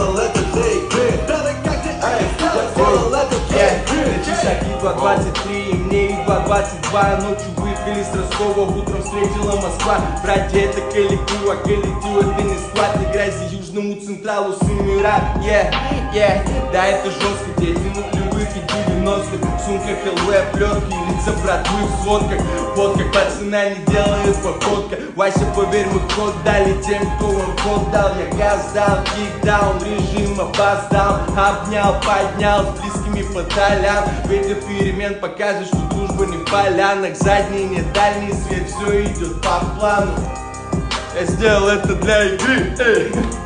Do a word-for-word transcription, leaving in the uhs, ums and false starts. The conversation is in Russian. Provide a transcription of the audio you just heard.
сделал это для игры. Я сделал это для игры. На часах едва двадцать три, и мне едва двадцать два. Ночью выехали с Ростова, утром встретила Москва. Братья, это коллектив, а коллектив это не склад. Играй за Южному Централу, сын рап, yeah, yeah. Да, это жестко, дети нулевых и девяностых. В сумках ЛВ, плетки, лица братвы в сводках. Вот как пацана не делает походка. Вася, поверь, мы ход дали тем, кто вам ход дал. Я газ дал, кикдаун, режим опоздал. Обнял, поднял, с близкими по долям. Ветер перемен показывает, что дружба не в полянах. Задний, не дальний свет, все идет по плану. Я сделал это для игры, эй.